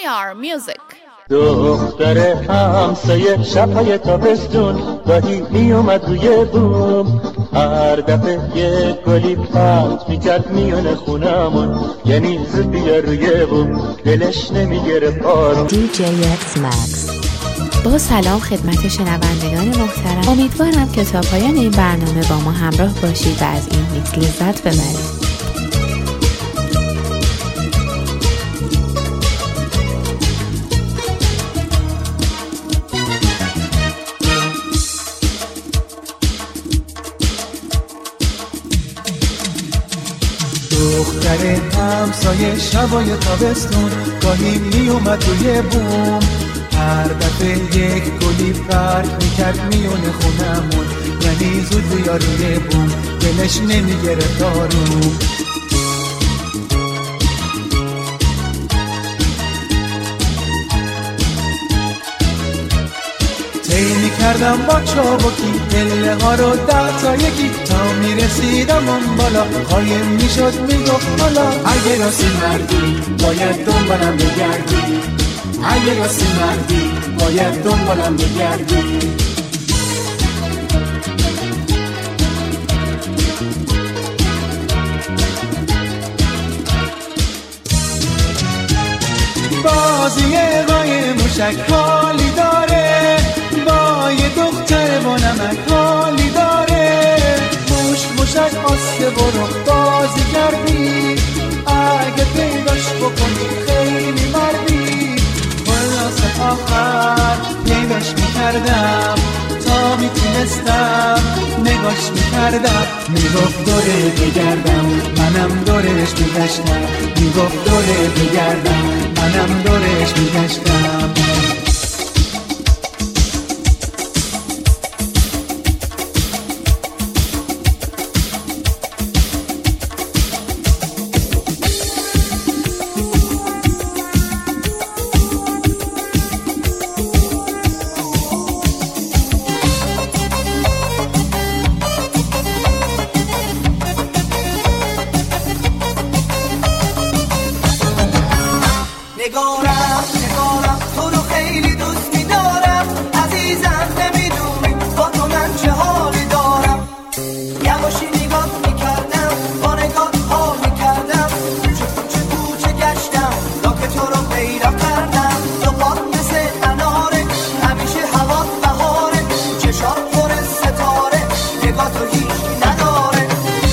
IR Music. دختر همسایه شبهای تابستون گاهی می اومد روی بوم، هر دفعه یک گلی پرت میکرد میونه خونمون، یعنی زود بیا روی بوم دلش نمیگرفت آروم. DJ X Max. با سلام خدمت شنوندگان محترم، امیدوارم که تا پایان این برنامه با ما همراه باشید و از این میکس لذت ببرید. دختر همسایه شبای تابستون گاهی می اومد روی بوم، هر دفعه یک گلی پرت میکرد میونه خونمون، یعنی زود بیا روی بوم دلش نمیگرفت آروم. طی میکردم با چابکی پله ها رو 10 تا یکی تا میرسیدم اون بالا، قایم میشد میگفت حالا اگه راستی مردی باید دنبالم بگردی، اگه راستی مردی باید دنبالم بگردی. بازی قای موشک حالی داره، با یه دختر با نمک حالی داره، موشک آسته برو بازی کردی، اگه پیداش بکنی خیلی مردی. خلاص آخر پیداش میکردم تا میتونستم نگاش میکردم، میگفت دوره بگردم منم دورش میگشتم، میگفت دوره بگردم منم دورش میگشتم. نگارم تو رو خیلی دوست می‌دارم عزیزم، نمیدونی با تو من چه حالی دارم. یواشی نگاه میکردم با نگاه حال میکردم، کوچه گشتم تا که تو رو پیدا کردم. تو پاک مثل اناره همیشه هوا بهاره، چشات پر ستاره نگاه تو هیچ نداره.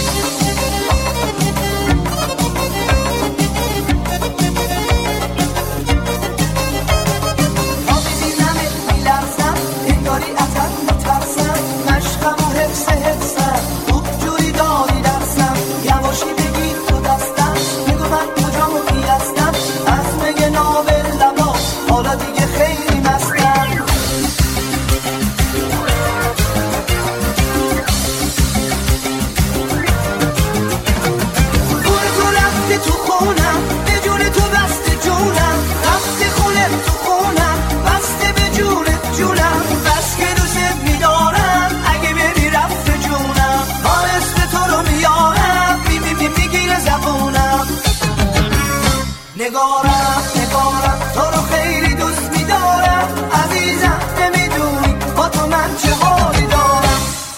نگارم تو رو خیلی دوست می‌دارم عزیزم، نمیدونی با تو من چه حالی دارم.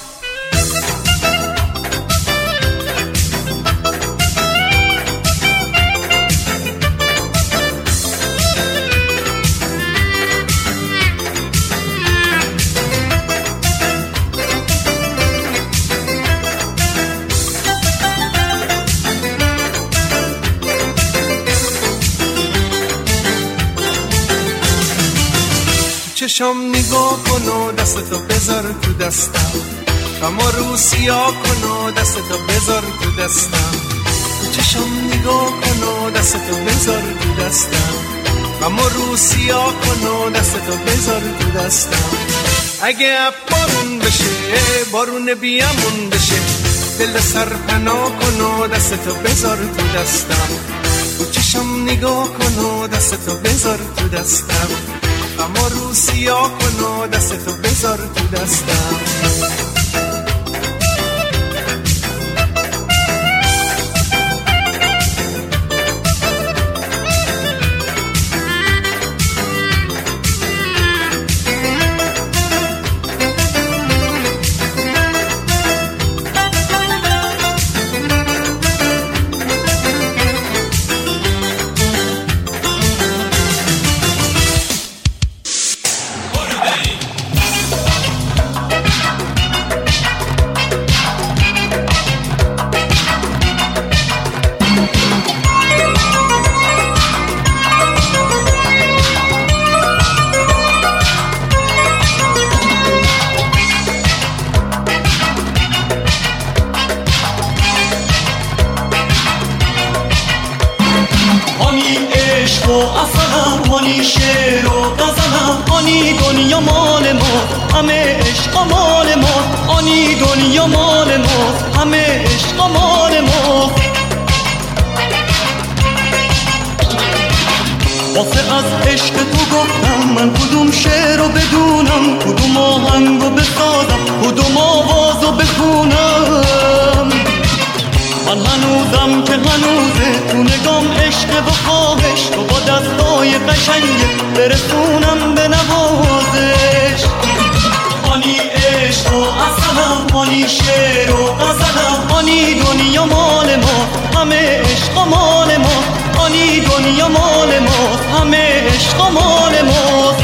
چشم نگاه کن و دستتو بذار تو دستم، اما رو سیاه کن و دستتو بذار تو دستم. چشم نگاه کن و دستتو بذار تو دستم، اما رو سیاه کن و دستتو بذار تو دستم. اگه بارون بشه بارون بیامون بشه، دل سر پناه کن و دستتو بذار تو دستم. چشم نگاه کن و دستتو بذار تو دستم، اما رو سیاه کن و دستتو بذار تو دستم. اصلم آنی شعر و غزلم آنی دنیا مال ما همه عشق مال ما آنی دنیا مال ما همه عشق مال ما واسه از عشق تو گفتم من کدوم شعر رو بدونم کدوم آهنگ رو بسازم کدوم آواز رو بخونم من هنوزم که هنوزه تو نگام عشق و خواهش تو با دستای قشنگه برسونم به نوازش آنی عشق و اصلم آنی شعر و غزلم آنی دنیا مال ما همه عشق مال ما آنی دنیا مال ما همه عشق مال ما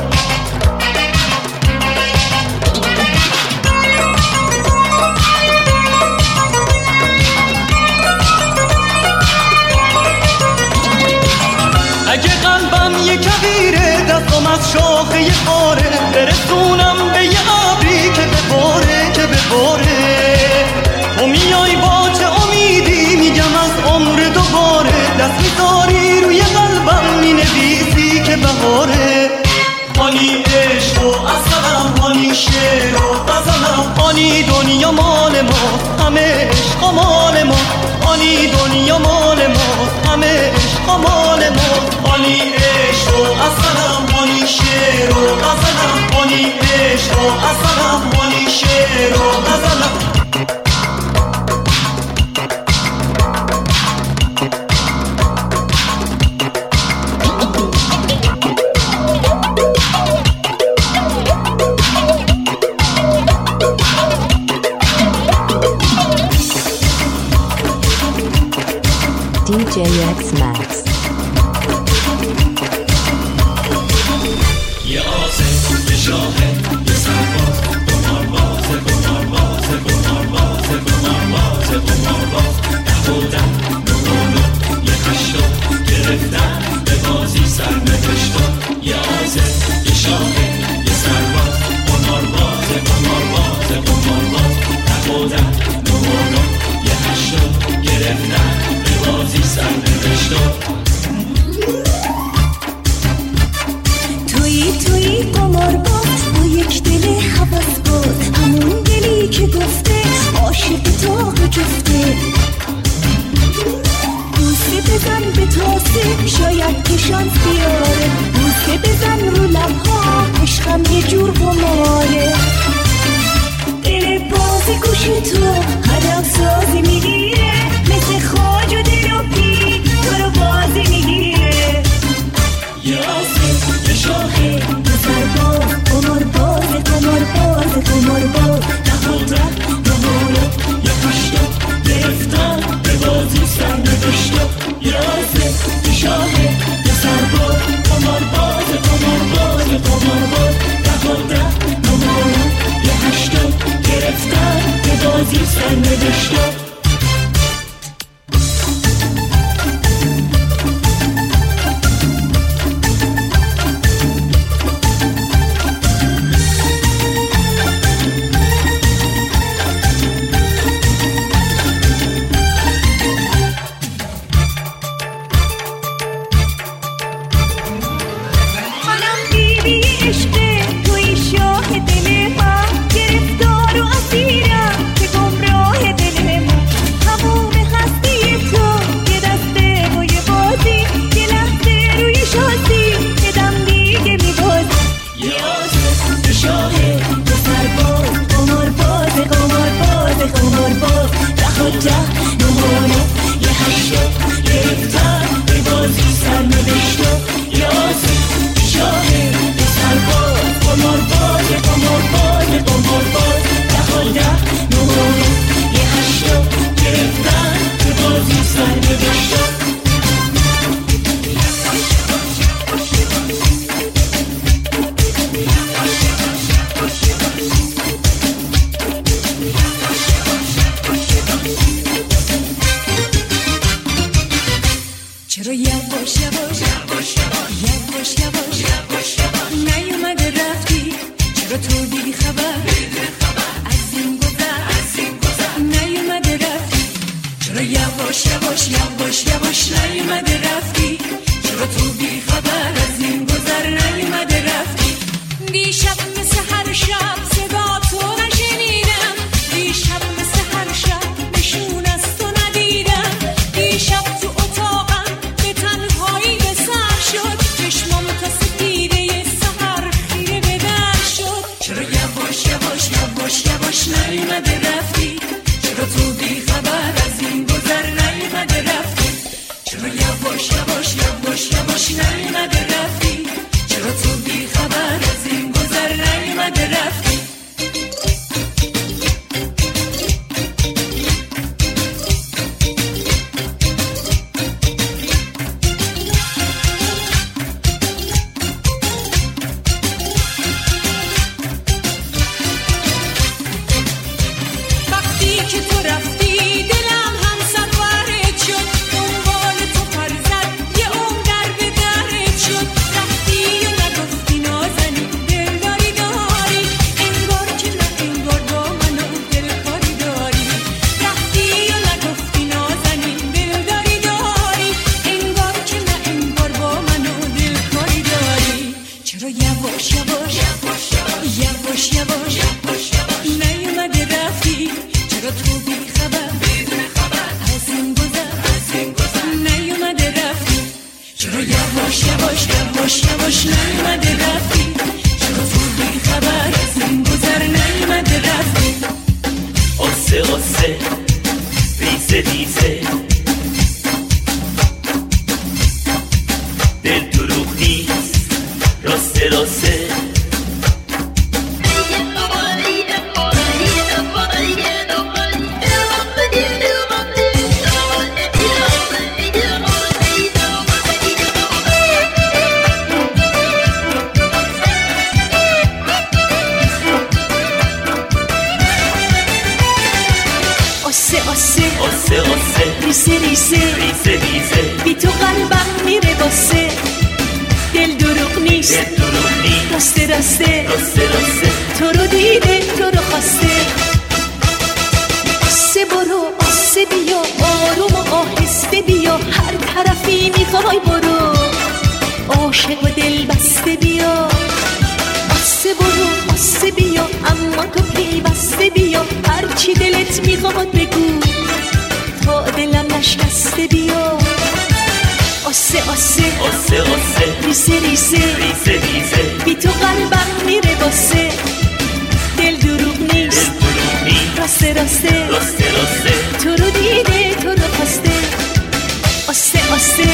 اگه قلبم یه کبیره دستم از شاخه یه خاره برسونم به یه ابری که بباره که بباره تو میای با چه امیدی میگم از عمر دوباره دست میذاری روی قلبم مینویسی که بهاره آنی عشق و اصلم آنی شعر و غزلم آنی دنیا مال ما همه عشق مال ما آنی دنیا مال ما همه عشق مال ما آنی عشق و اصلم آنی شعر و غزلم آنی عشق و اصلم آنی شعر و غزلم DJ X Max. یه آسه یه شاهه یه سرباز قمارباز قمارباز قمارباز قمارباز قمارباز نبودن نمونو یه خشتا گرفتن به بازی سرنوشتا یه آسه یه شاهه یه سرباز قمارباز قمارباز قمارباز نبودن نمونو یه خشتا گرفتن به بازی سرنوشتا توی قمارباز با یک دل حواس باز همون دلی که گفته عاشق تو جفته بوسه بزن به تاسه شاید که شانس بیاره بوسه بزن رو لبها عشقم یه جور قماره دل باز گوش تو هدف سازی میگیره مثل خاج و دل و پی تو رو بازی میگیره یه آسه یه شاخه یه سرباز قمارباز قمارباز قمارباز نخوردن نمونه یه خشتا گرفتن به بازی سرنوشتا یه آسه یه شاخه یه سرباز قمارباز قمارباز قمارباز نخوردن نمونه یه خشتا گرفتن به بازی سرنوشتا چرا یواش یواش یواش یواش نیومده رفتی چرا تو بی خبر از این گذر نیومده رفتی چرا یواش یواش نیومده رفتی چرا تو بی خبر چرا یواش یواش یواش یواش نیومده رفتی؟ چرا تو بی خبر از این گذر نیومده رفتی؟ چرا یواش یواش یواش یواش نیومده رفتی؟ چرا تو بی خبر از این گذر نیومده رفتی؟ آسه آسه ریزه ریزه دل دروغ نیست راسته راسته ریزه ریزه بی تو قلبم میره باسه دل دروغ نیست راسته راسته تو رو دیده تو رو خواسته آسه برو آسه بیا آروم و آهسته بیا هر طرفی میخوای برو عاشق و دل بسته بیا آسه برو آسه بیا اما تو پیوسته بیا هرچی دلت میخواد بگو تا دلم نشکسته بیا آسه آسه ریزه ریزه بی تو قلبم میره باسه دل دروغ نیست راسته تو رو دیده تو رو خواسته آسه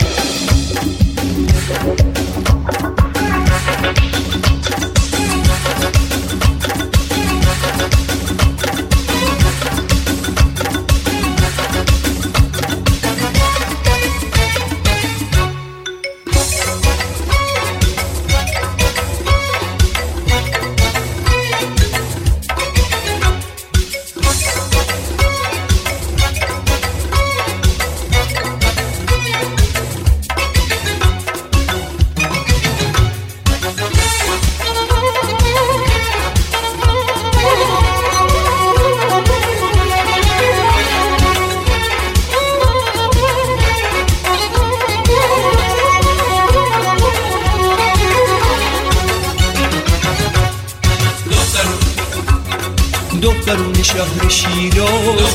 دخترون شهر شیراز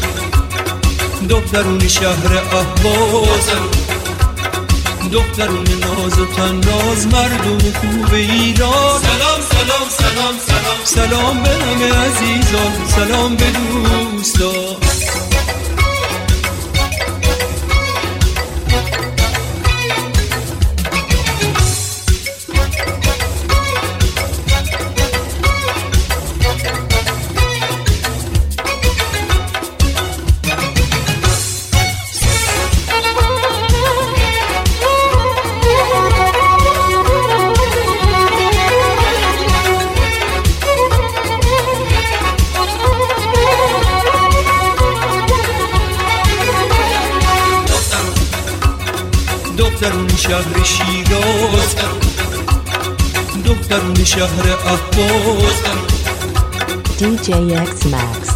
دخترون شهر اهواز دخترون ناز و تناز مردم خوب ایران سلام به همه عزیزان سلام به دوستان دخترون شهر شیراز دخترون شهر اهواز DJ X Max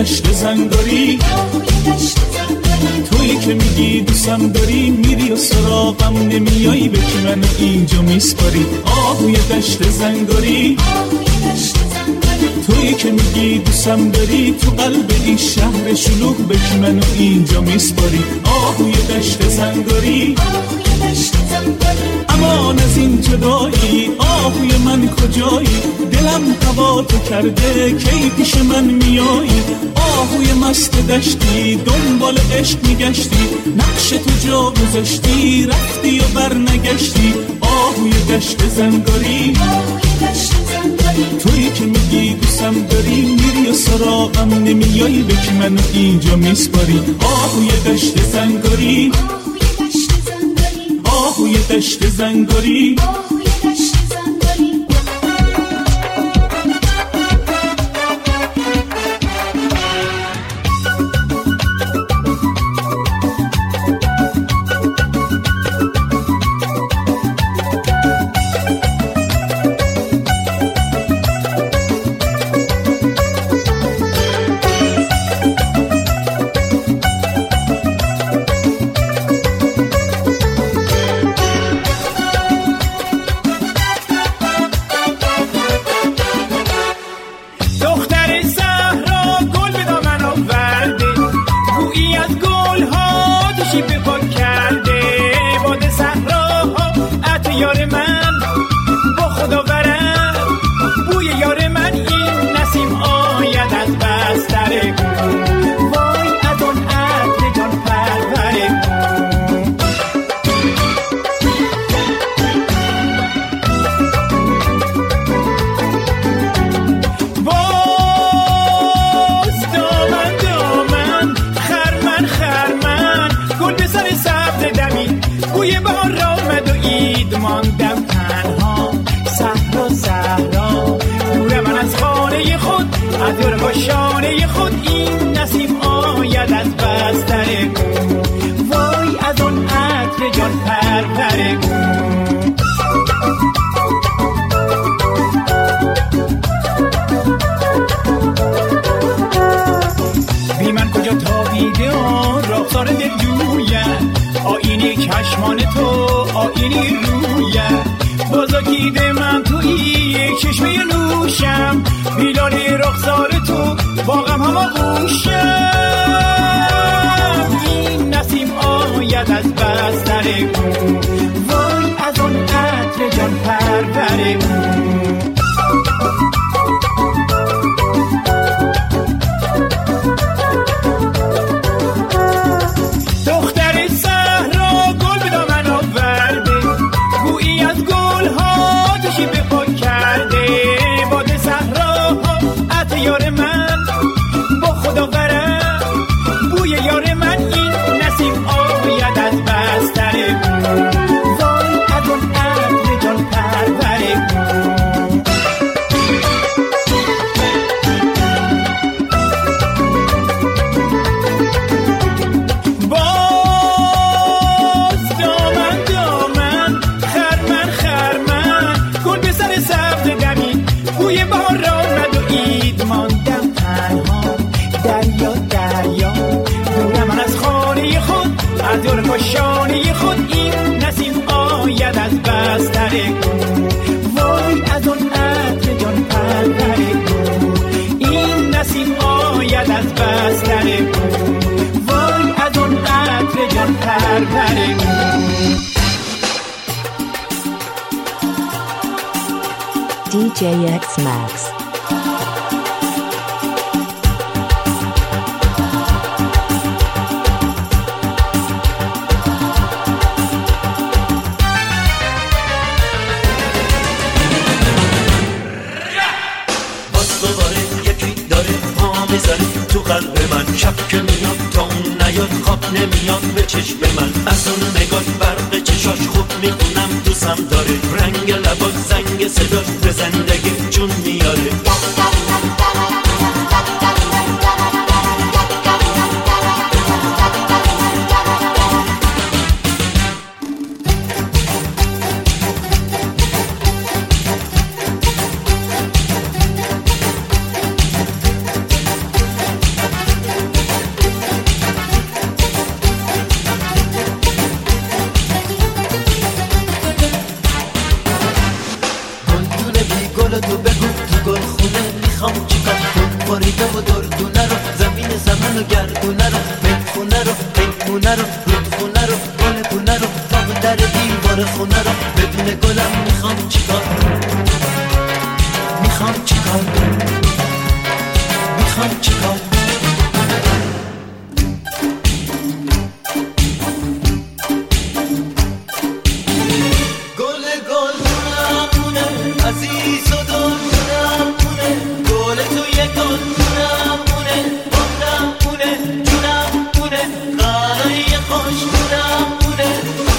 دشت زنگاری، تویی که میگی دوستم داری، میری و سراغم نمیایی، به که منو اینجا میسپاری. آهوی دشت زنگاری، تویی که میگی دوستم داری، تو قلب این شهر شلوغ، به که منو اینجا میسپاری. آهوی دشت زنگاری، امان از این جدایی، آهوی من کجایی، دلم هوا تو کرده کی پیش من میایی. آهوی مست دشتی، دنبال عشق میگشتی، نقش تو جا گذاشتی، رفتی و بر نگشتی. آهوی دشت زنگاری، تویی که میگی دوستم داری، میری و سراغم نمیایی، به که منو اینجا میسپاری. آهوی دشت زنگاری، آهوی دشت زنگاری. شانه خود این نسیم آید از بستر گون، وای از اون عطر جان پرور گون. بی من کجا تابیده آن رخسار دل جوید، آینه چشمان تو آینه روید، بازاکیده من توی یک چشمه نوشم، بیلال رخسار تو باغم هم آغوشم. این نسیم آید از بستر گون، وای از اون عطر جان پرور گون. دختر صحرا گل به دامن آورده، گویی از گل‌ها تشی به پا کرده، باد صحرا عطر یار من با خدا برم، بوی یار من این نسیم آید از بستر گون، وای از اون عطر جان پرور گون. باز دامن دامن خرمن خرمن، گل به سر سبز دمی، بوی بهار آمد و عید ماندم تنها. دریا دریا دورم من از خانه خود، از دور کشانه خود این نسیم آید از بستر گون، وای از اون عطر جان پرور گون. این نسیم آید از بستر گون، وای از اون عطر جان پرور گون. DJ X Max. تو قلب من شب که میاد تا اون نیاد خواب نمیاد به چشم من، از اون نگاه برق چشاش خوب میخونم دوستم داره، رنگ لباش زنگ صداش به زندگی جون میاره. چیکار فریده و دردونه رو زمین زمن و گردونه رو میخونه رو پیمونه رو رودخونه رو گل پونه رو تا در دیوار خونه رو بدون گلم میخوام چیکار میخوام چیکار میخوام چیکار گل گلدونمونه عزیز و دلدونمونه گل توی گلدونمونه عمرمونه جونمونه غالای خوشبونمونه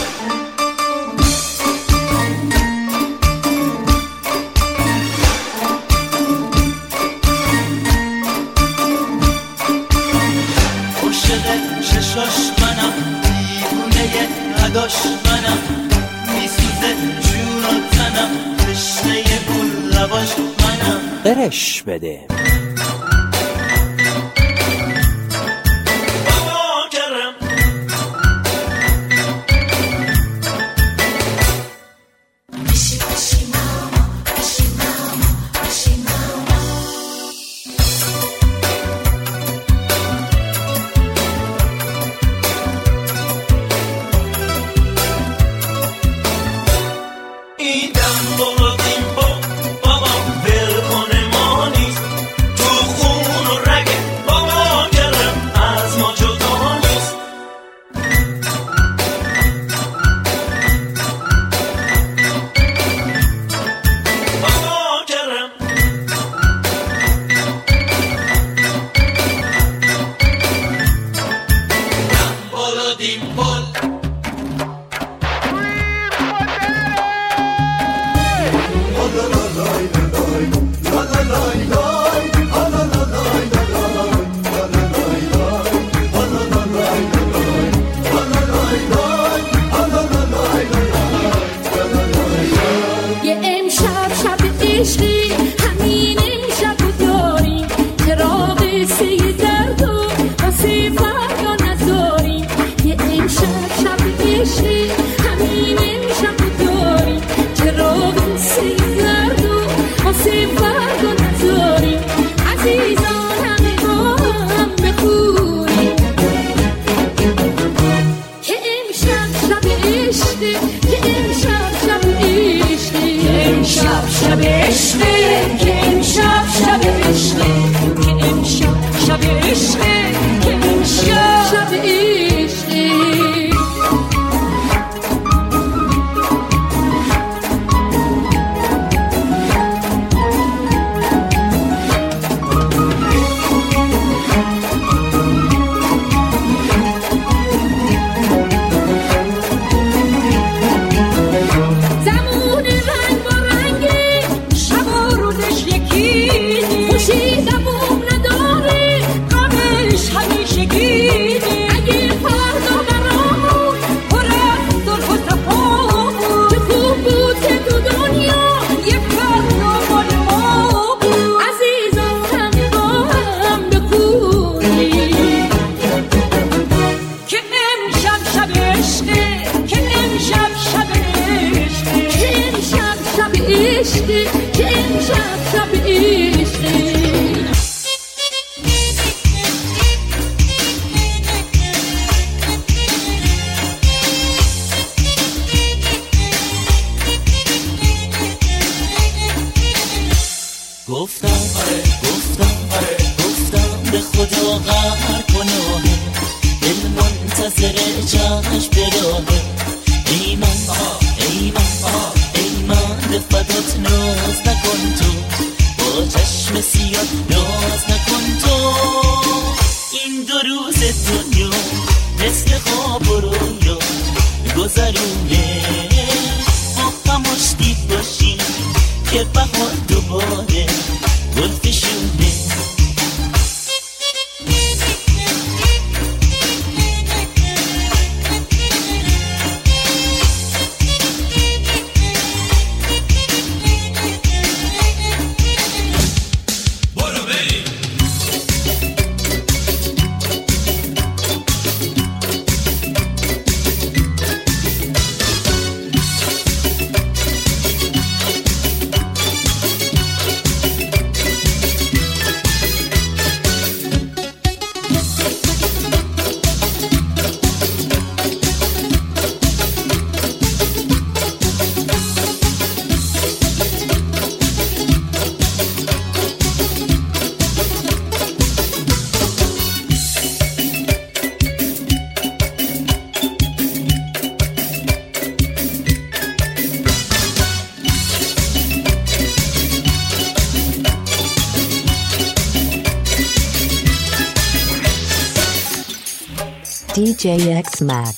شش منم دیوونه نداش منم میسوزه جون و تنم تشنه گل لباش منم برش بده DJ X Max.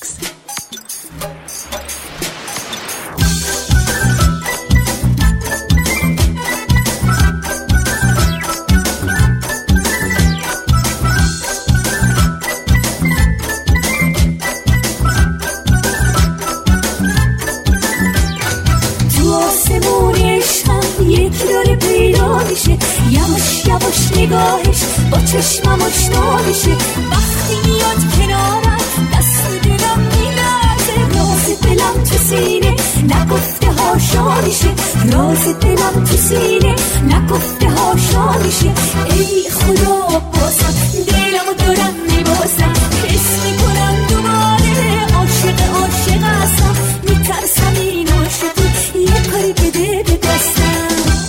یواش یواش نگاهش با چشمم آشنا میشه وقتی میاد کنارم دست دلم میلرزه راز دلم تو سینه نگفته هاشا میشه راز دلم تو سینه نگفته هاشا میشه ای خدا بازم دلمو دارم میبازم حس میکنم دوباره عاشق عاشق هستم میترسم این عاشقی یه کاری بده به دستم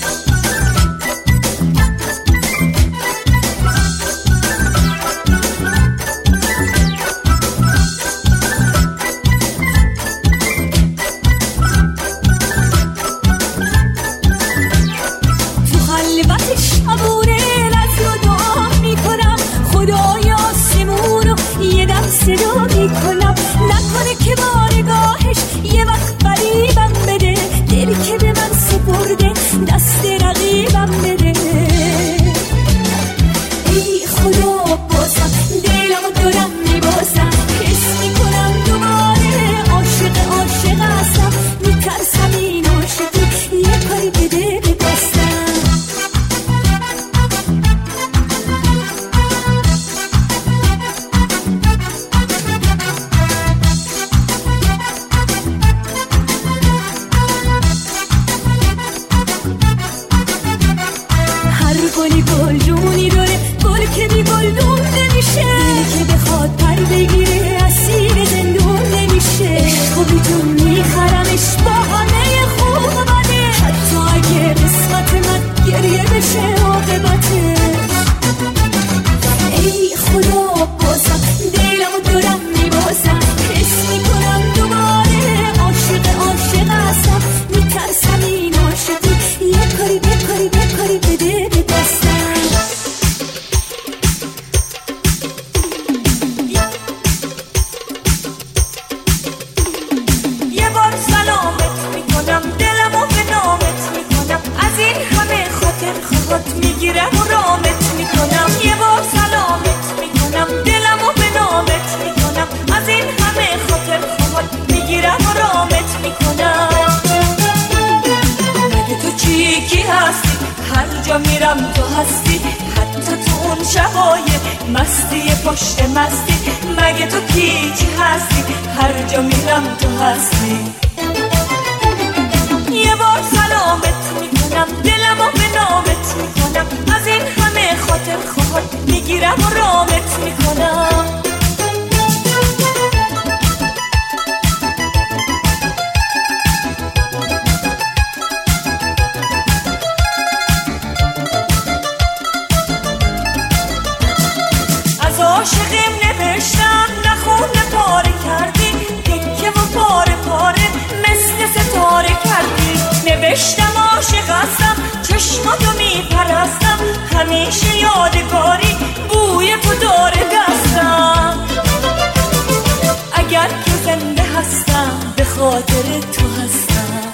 صدا میکنم نکنه که با نگاهش یه وقت فریبم بده دلی که به من سپرده دست رقیبم بده ای خدا بازم دلمو دارم میبازم حس میکنم دوباره عاشق عاشق هستم میترسم این عاشقی یه کاری بده به دستم گلی گلدونی داره گل که بی گلدون نمیشه دلی که بخواد پر بگیره اسیر زندون نمیشه عشق و بیتون میخرمش با همه خوب و بده حتی اگه قسمت من گریه بشه عاقبتش ای خدا بازم دلمو دارم میبازم حس میکنم دوباره عاشق عاشق هستم میترسم این عاشقی یه کاری بده به دستم یه بار سلامت میکنم دلمو به نامت میکنم از این همه خاطر خواهد میگیرم و رامت میکنم یه بار سلامت میکنم دلمو به نامت میکنم از این همه خاطر خواهد میگیرم و رامت میکنم مگه تو کی هستی هر جا میرم تو هستی حتی تو اون شبای مستی پشت مستی مگه تو کی هستی هر جا میرم تو هستی یه بار سلامت میکنم دلمو به نامت میکنم از این همه خاطر خواهد میگیرم و رامت میکنم عاشقیم نوشتم نخونه پاره کردی تکه و پاره پاره مثل ستاره کردی نوشتم عاشق هستم چشماتو میپرستم همیشه یادگاری بوی تو داره دستم اگر که زنده هستم به خاطر تو هستم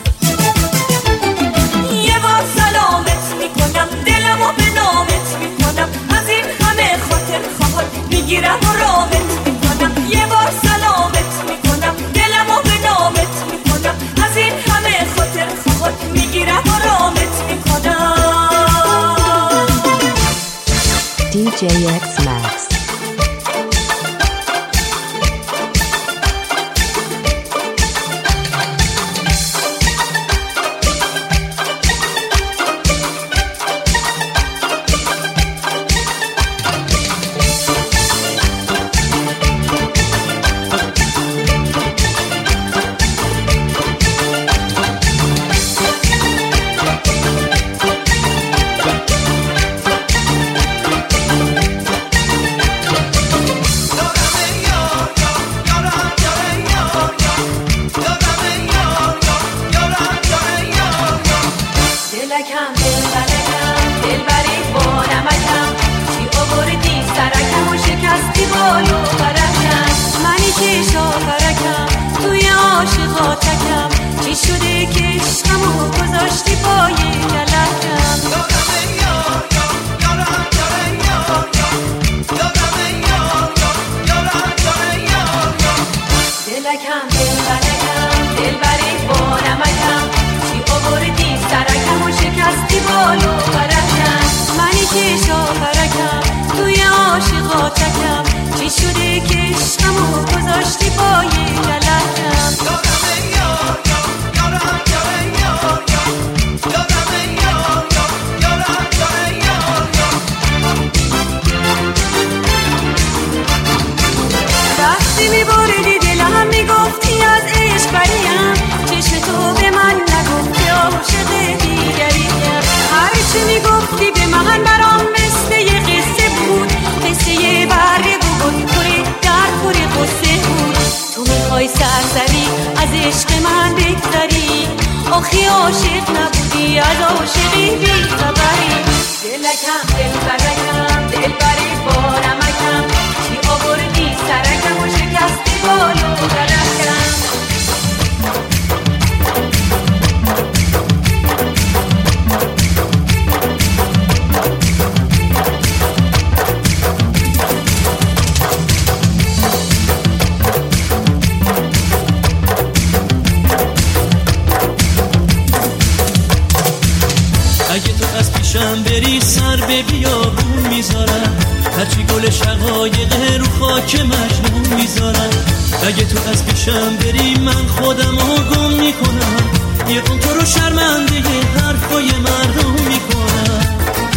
یه بار سلامت میکنم دلمو به نامت میکنم از این همه خاطر خواهد میگیرم و رامت میکنم یه بار سلامت میکنم دلمو به نامت میکنم از این همه خاطر خواهد میگیرم و رامت میکنم DJ X Max. کوچکم چی شده که عشقمو گذاشتی با یه کلکم وقتی میبردی دلم میگفتی از عشق بریم چشم تو به من نگفتی عاشق دیگریم هرچی میگفتی به من برام مثل یه قصه بود قصه یه برگ بود پره در پره قصه بود تو میخوای سرسری از عشق من بگذری آخی عاشق نبودی از عاشقی بیخبری دلکم دلبرکم دلبری بارمکم چی آوردی سرکم و شکستی بالو درکم اگه تو از پیشم بری سر به بیابون میذارم هرچی گل شقایق رو خاک مجنون میذارم اگه تو از پیشم بری من خودم رو گم میکنم یه قم تو رو شرمنده حرفای مردم میکنم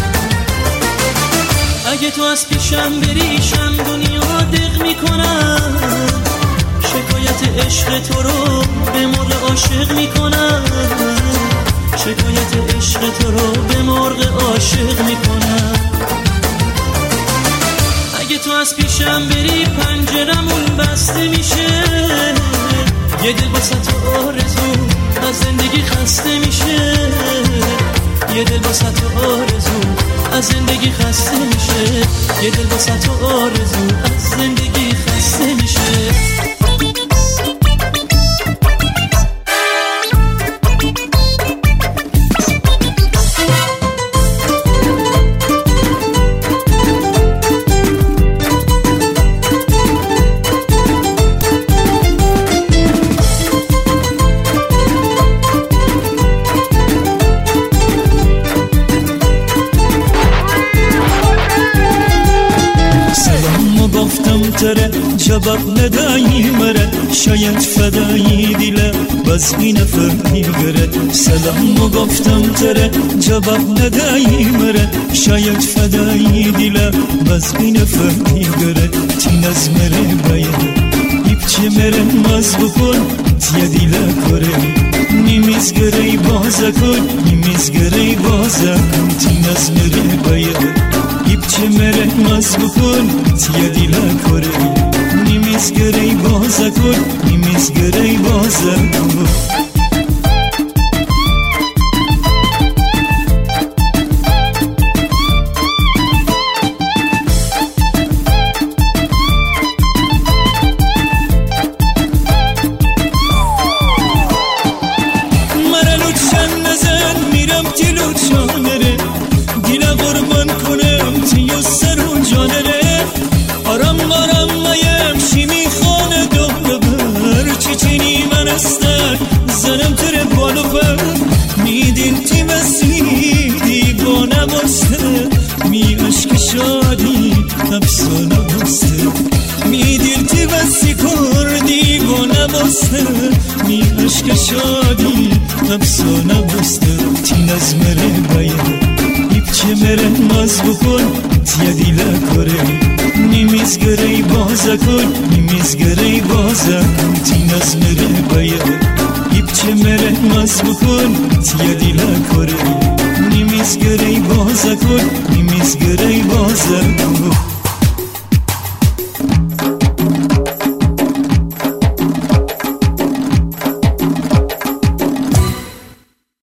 اگه تو از پیشم بری شم دنیا دق میکنم شکایت عشق تو رو به مرغ عاشق میکنم شکایت عشق تو رو به مرغ عاشق میکنم اگه تو از پیشم بری پنجرمون بسته میشه یه دل واسه تو آرزو از زندگی خسته میشه یه دل واسه تو آرزو از زندگی خسته میشه یه دل واسه تو آرزو از زندگی خسته میشه تره جواب ندایی مرد شاید فدایی دیله باز این فرمی گرد سلام گفتم تره جواب ندایی مرد شاید فدایی دیله باز این فرمی گرد تین از مره باید ایپچه مره ماز بکن تیه دیله کره نیمیز گره بازه کن نیمیز گره بازه کن تین از مره باید ایپچه مره ماز بکن تیه دیله کره نیمیز گره بازه کن نیمیز گره بازه کن می عشق شادی افسانه بسته تین از مره باید ایپچه مره ماز بکن تیه دیله کره نیمیز گره بازه کن نیمیز گره بازه کن تین از مره باید ایپچه مره ماز بکن تیه دیله کره نیمیز گره بازه کن نیمیز گره بازه